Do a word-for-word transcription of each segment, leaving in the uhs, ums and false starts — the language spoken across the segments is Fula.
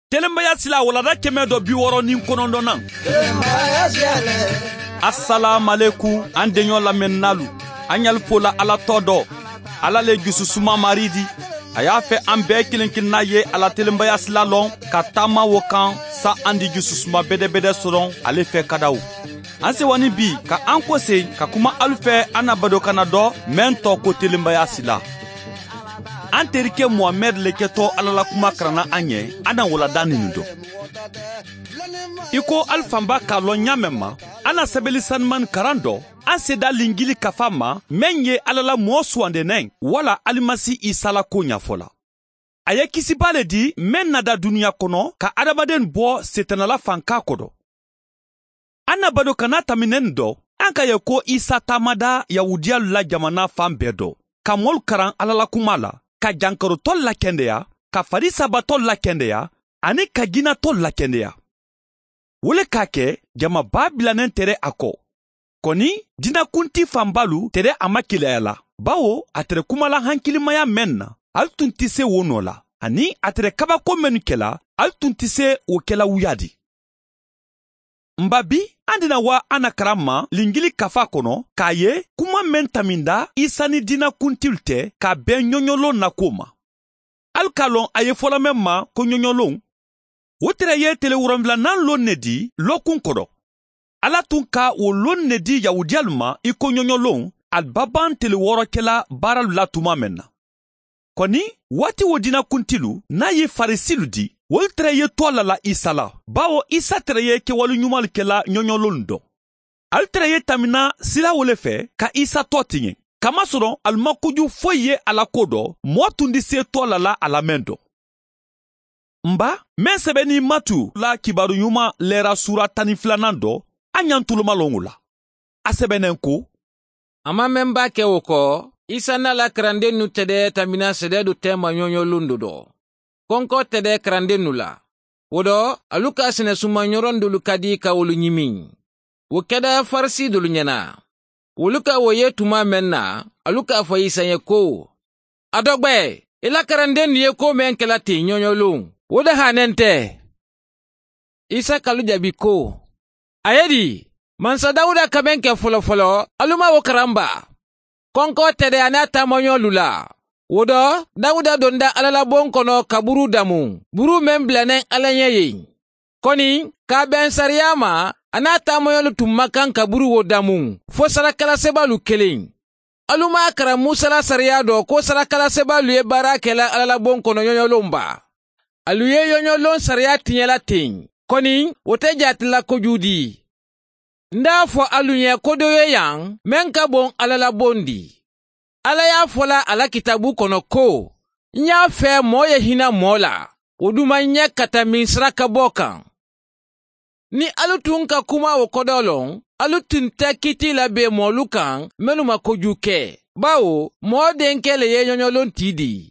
Telembaya sila walada keme do bi woro ni konondona. Assalamu alaikum andenyo la mennalu. Anyal fola ala todo. Ala le jususuma maridi. Aya fe ambe kilinkin na ye ala telembaya sila lon katama wokan sa andi jususuma bede bede soron ale fe kadaw. Anse wani bi ka anko se ka kuma alfe anabado kanado mento ko telembaya sila. Anterike Mohamed leketo alala kuma krana anye ana wala dani ndo. Iko alfamba kalo nyamema ana sebeli sanman karando anseda lingili kafama menye alala mwoswande neng wala alimasi isala konya fola. Aye kisibale di men nada dunia kono ka adabaden bo setanala fanka kodo. Ana bado kanata minendo anka yeko isa tamada yahudia la jamana fambedo kamol karan alala kumala ka jankaro tol la kendeya, ka farisa batol la kendeya, ani ka gina tol la kendeya. Wole kake jama babilanen tere ako. Koni dina kunti fambalu tere amakilayala. Bawo atere kumala hankilimaya menna, al tuntise wonola. Ani atere kabako menukela, al tuntise wokela uyadi. Mbabi andina wa anakarama lingili kafa kono kaye kuma mentaminda isani dina kuntilte ka ben nyonyolo nakoma. Alkalon aye fola memma ko nyonyolon. Wotere ye tele wuramvla nan lon nedi lokun kodo. Ala tunka wo lon nedi yahudialma iko nyonyolon albaban tele worokela baral latuma menna. Koni wati wo dina kuntilu na ye farisilu di wol treye tola la isala bawo isa treye ke walu nyumal kela nyonyolondo al treye tamina sila wole fe ka isa totinye kama soron al makuju foye ala kodo motundi se tola la ala mendo mba mesebeni matu la kibaru nyuma lera sura taniflanando anyantuluma longula asebenenko ama memba ke woko isa na la krande nu tede tamina sede du tema nyonyolundo do konko tede krande nula. Wodo, aluka sine sumanyoron dulu kadi ka wolu nyimin. Wokeda farsi dulu nyana. Woluka woye tuma menna, aluka fa isanye ko. Adogbe, ila krande niye ko menkela ti nyonyolung. Woda hanente. Isa kaluja biko. Ayedi, mansa dauda kabenke folo folo, aluma wokaramba. Konko tede anata monyolula. Wodo, Dauda donda alala bonkono kaburu damu, buru memblanen alanyeyin. Koni, ka ben sariyama, anata moyolu tumakan kaburu wodamu, fo sarakala sebalu kelin. Aluma akara musala sariyado ko sarakala sebalu ye barakela alala bonkono yonyolomba. Aluye yonyolon sariya tinyela ting. Koni, wote jatila kojudi. Ndafo alunye kodoye yang, menka bon alala bondi. Ala ya fola ala kitabu kono ko, nya fe moye hina mola, uduma nye kata minsraka bokan. Ni alutunka kuma wokodolong, alutunta kiti la be molukan, menuma kojuke, bao, mo denke leye nyonyolon tidi.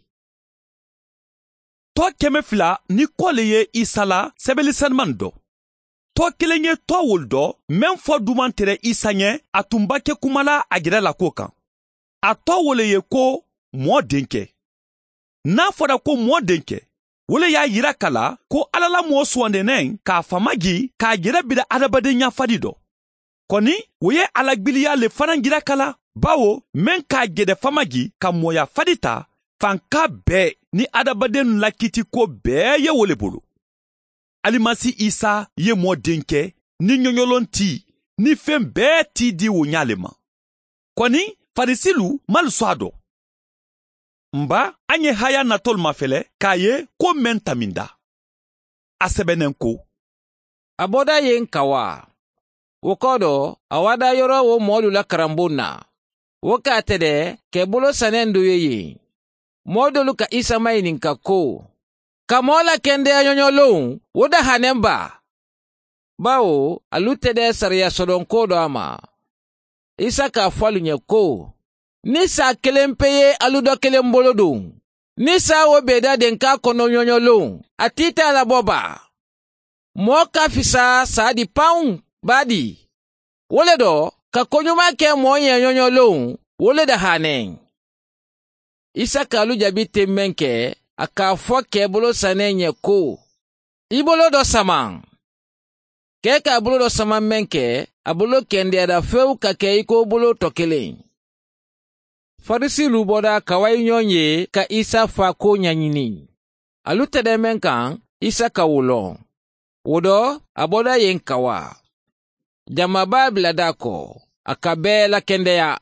To keme fila ni ko leye isala sebeli sanmando. To kelenye to woldo, menfo dumantere isanye atumbake kumala agire la kokan. Ato wole ye ko mo denke. Na foda ko mo denke. Wole ya yira kala ko alala mo swande neng ka famagi ka gira bida adabade nya fadido. Koni woye alagbiliya le fanan gira kala bawo men ka gede famagi ka moya fadita fanka be ni adabade nlakiti ko be ye wole bulu. Alimasi Isa ye mo denke ni nyonyolon ti ni fem be ti di wonyalema. Koni farisilu mal swado. Mba anye haya natol mafele kaye ko mentaminda. Asebenenko. Aboda yen kawa. Wokodo awada yoro wo modu la karambuna. Woka tede kebolo sanendo yeye. Modu luka isa mainin kako. Kamola kende ya nyonyolong woda hanemba. Bao alutede sariya sodonkodo ama. Isa ka falu nye ko. Nisa kelempeye aludo kelembolodung. Nisa wobeda denka kono nyonyolong. Atita la boba. Moka fisa saadi paung badi. Wole do, ka konyuma ke moye nyonyolong. Wole da haneng. Isa ka aluja bite menke. Aka fwa ke bolo sanenye ko. i bolo do saman. Ke ka bolo do saman menke, a bolo kende da few ka ke iko bolo tokelen. Farisi luboda kawai nyonye ka Isa fa ko nyanyini. Alu tede menkan Isa ka wulon. Wodo aboda yen kawa. Jamaba bladako akabe la kende ya.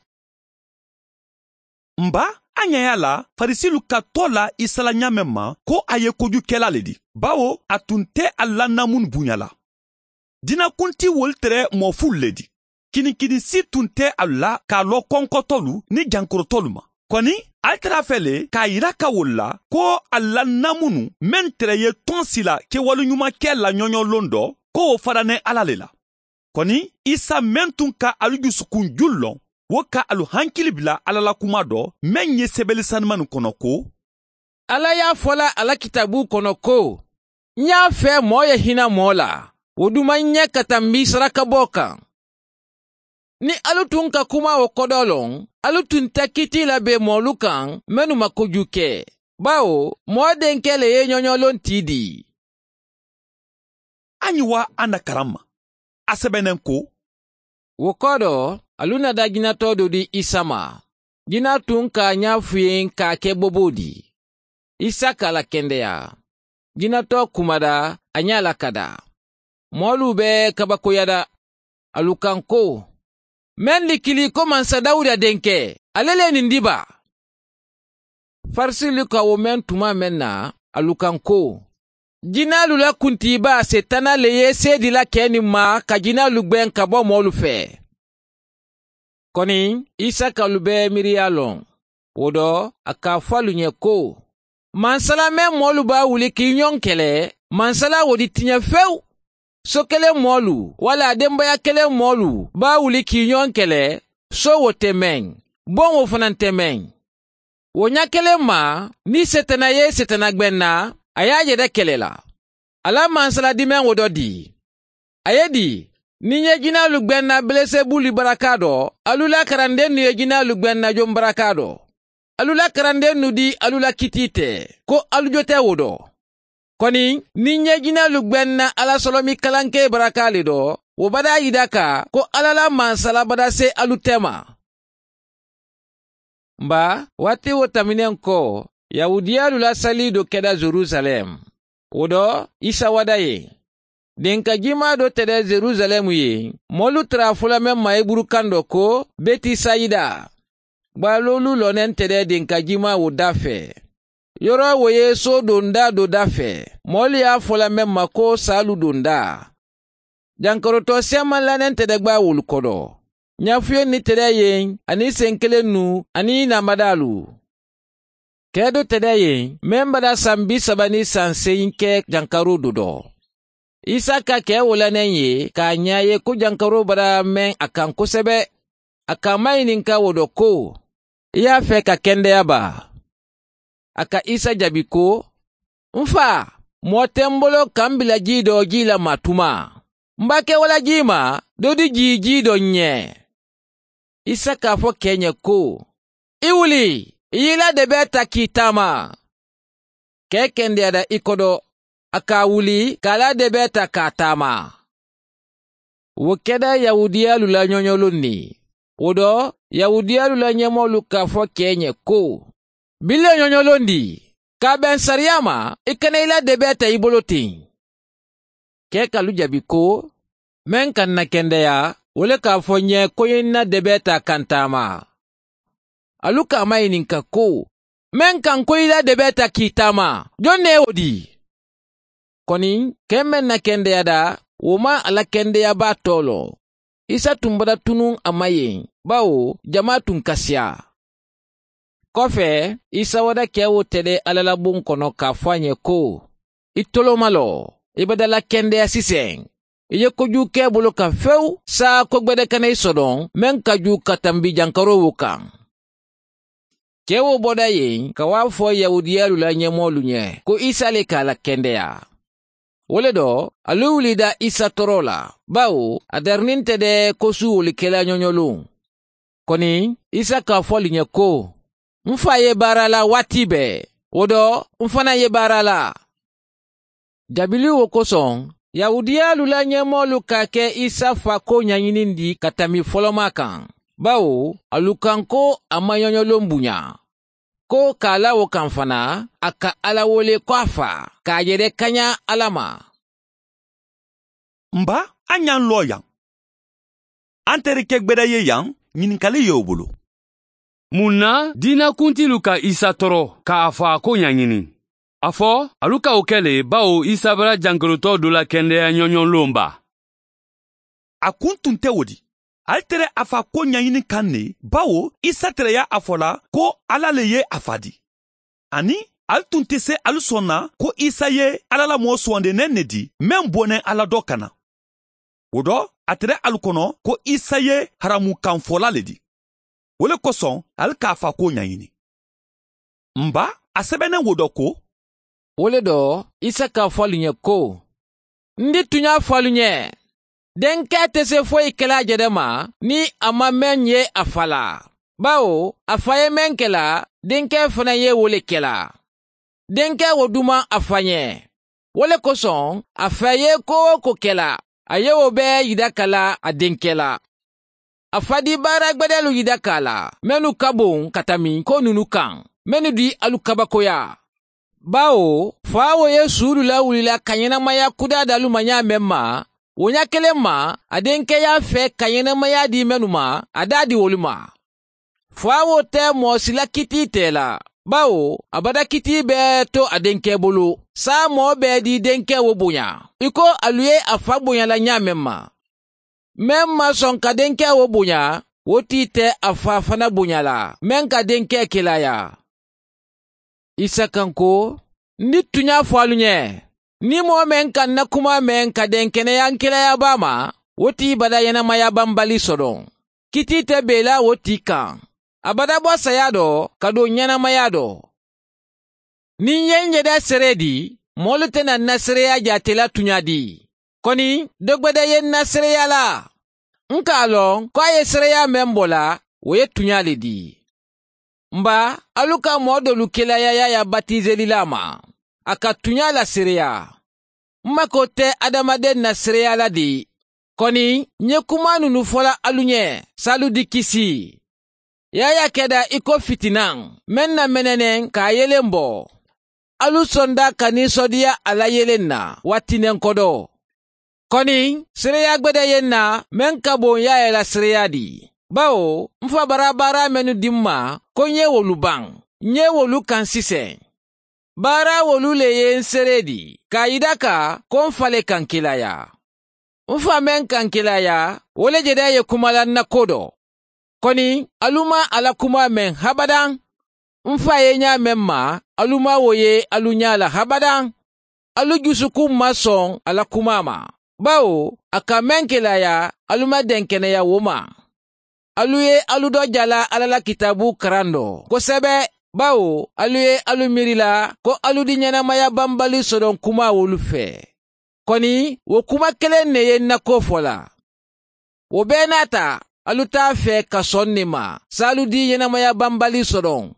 Mba anyaya la farisilu ka tɔ la Isa la ɲamɛ ma ko a ye kojukɛla le di. Bawo a tun tɛ a lanamun buɲala. Dinakunti wol tɛrɛ mɔful le di. Kinikidisi tun tɛ a la k'a lɔ kɔnkɔtɔlu ni jankorotɔlu ma. Kɔni a tara fɛ le k'a yira ka wol la ko a lanamunu men tɛrɛ ye tɔn si la kɛwaleɲumankɛ la ɲɔɲɔlon dɔ ko o faranɛ Ala le la. Kɔni Isa men tun ka alu dusukun jul lɔn wo ka alu hankili bila Ala la kuma dɔ men ye sɛbɛli sanimani kɔnɔ ko Ala y'a fɔla Ala kitabu kɔnɔ ko n y'a fɛ mɔɔ ye hinɛ mɔɔ la o duma ɲɛ ka tɛmɛ sarakabɔ kan. Ni alu tun ka kuma o kɔdɔ lɔn alu tun tɛ kiti la be mɔɔlu kan minnu ma koju kɛ bawo mɔɔ denkɛ le ye ɲɔɲɔlon ti di. an yi wa an na karan ma a sɛbɛnnen ko wo kɔdɔ alu na da jinatɔ do di Isa ma. Jina tun ka ɲa fuyen k'a kɛ bobo di. Isa ka la kɛndɛya. Jinatɔ kumada a ɲa la kada. Mɔɔlu bɛ kabakoyada. Alu kan ko men likili ko mansa Dawuda denkɛ ale le nin diba. Farisilu ka wo men tuma men na alu kan ko jinalu la kuntiba setana le ye sedi la kɛni ma ka jinalu gbɛn ka bɔ mɔɔlu fɛ. Kɔni Isa kalu bɛ miiriya lɔn. Wodo a ka fɔ alu ɲɛ ko mansala men mɔɔlu b'a wuli k'i ɲɔn kɛlɛ mansala wo di tiɲɛ fewu. So kelen mɔɔlu wala denbaya kelen mɔɔlu b'a wuli k'i ɲɔn kɛlɛ so wo tɛ mɛn bon wo fana tɛ mɛn. Wo ɲa kelen ma ni setana ye setana gbɛnna a y'a yɛrɛ kɛlɛ la. Ala mansala dimɛn wo dɔ di. A ye di ni ye jinalu gbɛnna Belesebuli baraka dɔ alu la karanden nu ye jinalu gbɛnna jon baraka dɔ. Alu la karanden nu di alu la kiti tɛ ko alu jo tɛ wo dɔ. Kɔni ni ye jinalu gbɛnna Ala sɔlɔmi kalanke baraka le dɔ wo bada yida ka ko Ala la mansala bada se alu tɛma. Mba waati wo taminen kɔ Yahudiyalu la sali do kɛda Jerusalem. Wodo Isa wada ye. Denka jima do tɛdɛ Jerusalem ye. Mɔlu tara fula men ma eburu kando ko Beti Sayida. Balolu lonen tɛdɛ denka jima wo da fɛ. Yɔrɔ wo ye so donda do da fɛ. Mɔlu y'a fɔla men ma ko salu donda. Jankorotɔ siaman lanen tɛdɛ gba wolu kɔdɔ. Ɲafuye ni tɛdɛ yen ani senkelen nu ani namadalu. Kɛdo tɛdɛ yen men bada san bi saba ni san seyin kɛ jankaro do dɔ. Isa ka kɛ wolanen ye k'a ɲa ye ko jankaro bada men a kan kosɛbɛ. A ka ma ɲininka wo dɔ ko i y'a fɛ ka kɛndɛya ba. A ka Isa jaabi ko n fa mɔɔ tɛ n bolo ka n bila ji dɔ ji la ma tuma. N b'a kɛ wala ji ma do di ji ji dɔ ɲɛ. Isa k'a fɔ kɛ ɲɛ ko i wuli i yila de bɛ ta k'i taama. Kɛ kɛndɛyada i kɔdɔ a k'a wuli k'a la de bɛ ta k'a taama. Wo kɛda Yahudiyalu la ɲɔɲɔlon ni. Wodo Yahudiyalu la ɲɛmɔlu k'a fɔ kɛ ɲɛ ko bile ɲɔɲɔlon di k'a bɛn sariya ma i kana i la de bɛ ta i bolo ten. Kɛ kalu jaabi ko men kan na kɛndɛya wole k'a fɔ ɲɛ ko ye na de bɛ ta kan taama. Alu k'a ma ɲininka ko men kan ko i la de bɛ ta k'i taama jon ne o di. Kɔni kɛ men na kɛndɛya da wo ma ala kɛndɛya b'a tɔ lɔ. Isa tun bada tunun a ma yen bawo jama tun kasiya. Kɔfɛ Isa wada kɛ wo tɛdɛ Ala la bon kɔnɔ k'a fɔ a ɲɛ ko i toloma lɔ i bada la kɛndɛya sisɛn. I ye koju kɛ bolo kan fewu saa ko gbɛdɛ kana i sɔdɔn men ka ju ka tambi jankaro wo kan. Kɛ wo bɔda yen ka wa fɔ Yahudiyalu la ɲɛmɔlu ɲɛ ko Isa le k'a la kɛndɛya. Wole dɔ alu wulida Isa tɔrɔ la bawo a darinin tɛdɛ ko su wolikɛla ɲɔɲɔlon. Kɔni Isa k'a fɔli ɲɛ ko n fa ye baara la waati bɛɛ. Wodo n fana ye baara la. Dabili wo kosɔn, Yahudiyalu la ɲɛmɔɔlu ka kɛ Isa fa ko ɲaɲinin di ka tɛmi fɔlɔma kan. Bawo, alu kan ko a ma ɲɔɲɔlon bonya. Ko k'a la wo kan fana, a ka Ala wele ko a fa, k'a yɛrɛ kaɲa Ala ma. Nba, an y'an lɔ yan. An terikɛ gwɛrɛ ye yan, ɲininkali y'o bolo. Mun na diinakuntilu ka Isa tɔrɔ k'a fa ko ɲaɲini? A fɔ alu ka o kɛ le bawo Isa bara jankelotɔ dɔ la kɛndɛya ɲɔɲɔlon ba. A kun tun tɛ o di. Ale tere a fa ko ɲaɲini kan ne bawo Isa tere y'a a fɔla ko Ala le ye a fa di. Ani ale tun tɛ se alu sɔnna ko Isa ye Ala la mɔgɔ sugandenen ne di min bɔnnen Ala dɔ kana. O dɔ a tere alu kɔnɔ ko Isa ye haramukanfɔla le di. O le kosɔn ale k'a fa ko ɲaɲini. Nba, a sɛbɛnnen wo dɔ ko Wole dɔ, Isa ka fɔlu ɲɛ ko, ndi tun y'a fɔlu ɲɛ, denkɛ tɛ se foyi kɛla jɛdɛ ma ni a ma mɛn ye a fa la. Bawo, a fa ye mɛn kɛla, denkɛ fana ye wole kɛla. Denkɛ wo duma a fa ɲɛ. Wole kosɔn, a fa ye ko o ko kɛla, a ye o bɛɛ yida kala a denkɛ la. A fa di baara gbɛdɛlu yida kala, mɛnu ka bon ka tɛmi ko nunu kan, mɛnu di alu kabakoya. Bawo, fa wo ye suuru la wulila ka ɲɛnamaya kuda dalu ma ɲa mɛn ma, wo ɲa kelen ma, a denkɛ y'a fɛ ka ɲɛnamaya di mɛnu ma, a daa di wolu ma. Fa wo tɛ mɔɔ si la kiti tɛ la, bawo, a bada kiti bɛɛ to a denkɛ bolo, saa mɔɔ bɛɛ di denkɛ wo bonya. I ko alu ye a fa bonya la ɲa mɛn ma. Mɛn ma sɔn ka denkɛ wo bonya, wo t'i tɛ a fa fana bonya la, mɛn ka denkɛ kelaya. Isa kan ko, ndi tun y'a fɔ alu ɲɛ, ni mɔgɔ mɛn ka na kuma mɛn ka den kɛnɛya kelaya ba ma, wo t'i bada ɲɛnamaya banbali sɔrɔ. Kiti tɛ bela wo t'i kan. A bada bɔ saya dɔ ka don ɲɛnamaya dɔ. Ni n ye n yɛrɛ sere di, mɔɔlu tɛna n na sereya jatela tuɲa di. Kɔni, dɔ gwɛdɛ ye n na sereya la. N k'a lɔn ko a ye sereya mɛn bɔ la, o ye tuɲa le di. Nba, alu ka mɔɔ dolu kelaya ya batizeli la ma. A ka tuɲa la sereya. Mako tɛ adamaden na sereya la di. Kɔni, n ye kuma nunu fɔla alu ɲɛ, salu di kisi. Yaya kɛda i ko fitinan, mɛn na mɛnɛnɛ k'a yelen bɔ. Alu sɔnda ka ninsɔdiya a la yelen na, watinen kɔdɔ. Kɔni, sereya gbɛdɛ ye na, mɛn ka bon ya yɛ la sereya di. Bawo, n fa bara baara mɛnu di ma, ko n ye wolu ban, n ye wolu kan sisɛ. Baara wolu le ye n sere di, k'a yida ka ko n fale kan kelaya. N fa mɛn kan kelaya, wole jɛdɛ ye kumala n na ko dɔ. Kɔni, alu ma ala kuma mɛn habadan. N fa ye ɲa mɛn ma, alu ma wo ye alu ɲa la habadan. Alu jusukun ma sɔn ala kuma ma. Bawo, a ka mɛn kelaya, alu ma den kɛnɛya wo ma. Alu ye alu dɔ jala ala la kitabu karan dɔ. Kosɛbɛ, bawo, alu ye alu miirila ko alu di ɲɛnamaya banbali sɔrɔ kuma wolu fɛ. Kɔni, wo kuma kelen ne ye nako fɔla. Wo bɛɛ n'a ta, alu t'a fɛ ka sɔn ne ma, s'alu di ɲɛnamaya banbali sɔrɔ.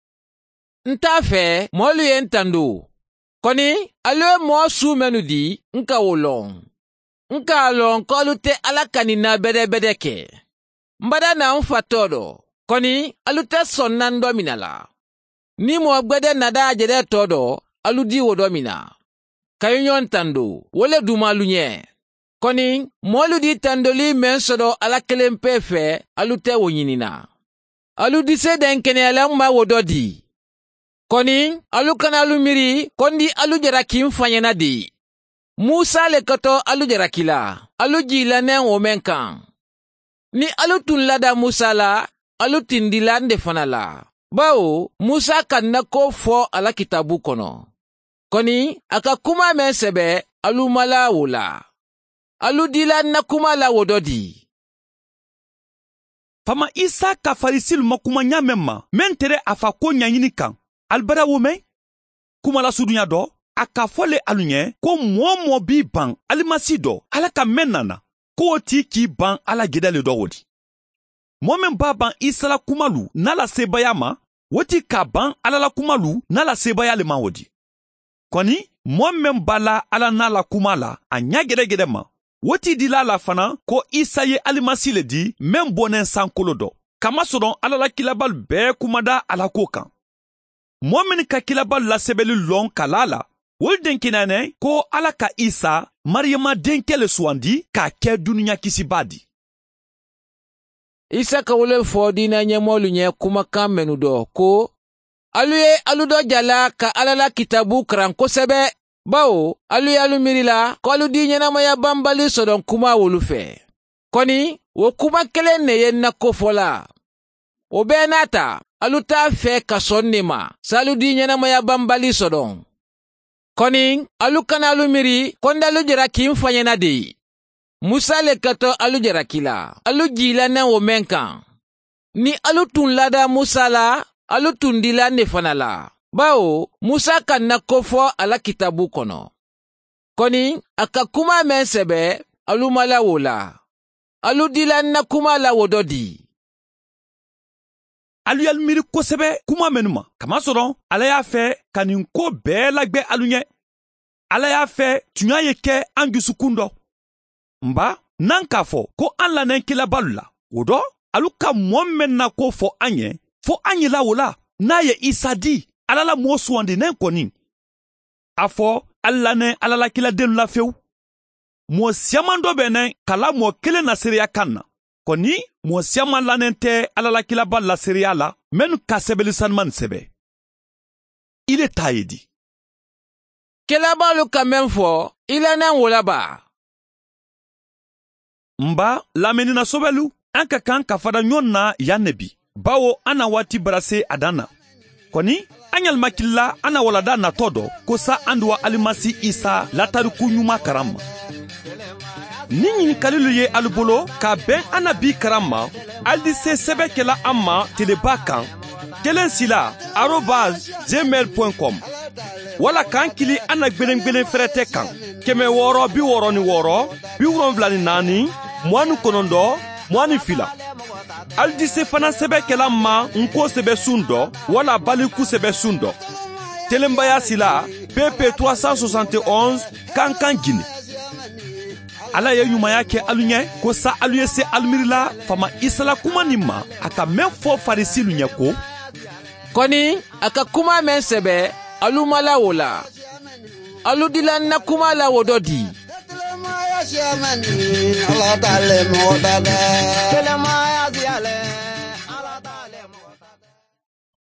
N t'a fɛ, mɔɔlu ye n tando. Kɔni, alu ye mɔɔ su mɛnu di, n ka wo lɔn. N k'a lɔn ko alu tɛ ala kanina bɛdɛbɛdɛ kɛ. N bada na n fa tɔ dɔ. Kɔni, alu tɛ sɔn na n dɔ mina la. Ni mɔɔ gbɛdɛ nada a jɛdɛ tɔ dɔ, alu di wo dɔ mina. Kayu ɲɔgɔn tando, wole duma alu ɲɛ. Kɔni, mɔɔlu di tandoli mɛn sɔrɔ ala kelen pe fɛ, alu tɛ wo ɲinina. Alu di se den kɛnɛyala n ma wo dɔ di. Kɔni, alu kana alu miiri, kɔndi alu jaraki n fanyana di. Musa le kɔtɔ alu jaraki la, alu jila nɛn wo mɛn kan. Ni alu tun lada Musa la, alu tindila n de fana la. Bawo, Musa ka nako fɔ ala kitabu kɔnɔ. Kɔni, a ka kuma mɛn sɛbɛ, alu mala wo la. Alu dila na kuma la wo dɔ di. Fama Isa ka farisilu ma kuma ɲa mɛn ma, mɛn tere a fa ko ɲaɲini kan. Albara wo mɛn? Kuma la sudunya dɔ, a ka fɔle alu ɲɛ ko mɔɔ mɔɔ b'i ban alimasi dɔ, ala ka mɛn nana, ko o t'i k'i ban ala gɛdɛ le dɔ wo di. Mɔɔ min b'a ban Isa la kumalu n'a la sebaya ma, o t'i k'a ban ala la kumalu n'a la sebaya le ma wo di. kɔni mɔɔ min b'a la ala n'a la kuma la a ɲa gɛdɛgɛdɛ ma o t'i dila la fana ko isa ye alimasi le di min bɔnen sankolo dɔ kamasɔrɔ ala la kilabalu bɛɛ kumada ala ko kan mɔɔ min ka kilabalu lasɛbɛli lɔn kala la olu den kinanɛ ko ala ka isa mariyama denkɛ le sugandi k'a kɛ duniɲa kisiba di. Isa ka wole fɔ diinɛ ɲɛmɔɔlu ɲɛ kumakan mɛnu dɔ ko alu ye alu dɔ jala ka ala la kitabu karan kosɛbɛ bawo alu ye alu miiri la ko alu di ɲɛnamaya banbali sɔdɔn kuma wolu fɛ kɔni o kuma kelen ne ye nako fɔ la o bɛɛ n'a ta alu t'a fɛ ka sɔn ne ma sa alu di ɲɛnamaya banbali sɔdɔn kɔni alu kana alu miiri ko ndalu jɛra k'i n fa ɲɛna de ye Musa le ka tɔ alu jaraki la alu jila na o men kan ni alu tun lada Musa la alu tun dila ne fana la bawo Musa ka nako fɔ ala kitabu kɔnɔ kɔni a ka kuma men sɛbɛ alu mala wo la alu dila na kuma la wo dɔ di. Alu y'alu miiri kosɛbɛ kuma mɛnu ma kamasɔrɔ ala y'a fɛ ka nin ko bɛɛ lagwɛ alu ɲɛ ala y'a fɛ tun y'a ye kɛ an dusukun dɔ nba n'an k'a fɔ ko an lanen kilabalu la o dɔ alu ka mɔɔ min na ko fɔ an ye fo an ye la o la n'a ye isa di ala la mɔɔ sugandinen kɔni a fɔ ala lanen ala la kiladenu la fewu mɔɔ siaman dɔ bɛ nɛ kala mɔɔ kelen na seereya kan na kɔni mɔɔ siaman lanen tɛ ala la kilabalu la seereya la minnu ka sɛbɛli sanuma nin sɛbɛ ile t'a ye di. Kilabalu ka men fɔ ilanen wo la ba. Nba lamɛnina sobɛlu an ka kan ka fada ɲɔgɔn na yan ne bi bawo an na waati bara se a dan na kɔni an yɛlɛmakilila an na walada natɔ dɔ ko sa an duwa alimasi isa latariku ɲuman karan ma ni ɲinikalilu ye alu bolo k'a bɛn an na bi karan ma ali se sɛbɛ kɛla an ma teleba kan kelen sila arobase gmail point com wala k'an kili an na gwelen gwelen fɛrɛtɛ kan kɛmɛ wɔɔrɔ bi wɔɔrɔ ni wɔɔrɔ bi wolonwula ni naani muwani kɔnɔntɔn muwani fila ali se fana sɛbɛ kɛla ma nko sɛbɛ sun dɔ wala baliku sɛbɛ sun dɔ telenbaya sila pp trois cent soixante et onze kan kan gini ala ye ɲumanya kɛ alu ɲɛ ko sa alu ye se alumirila fama isala kuma nin ma a ka mɛn fɔ farisilu ɲɛ ko kɔni a ka kuma mɛn sɛbɛ alu mala wo la alu dila na kuma la wo dɔ di. Allah ta'ala mo dada.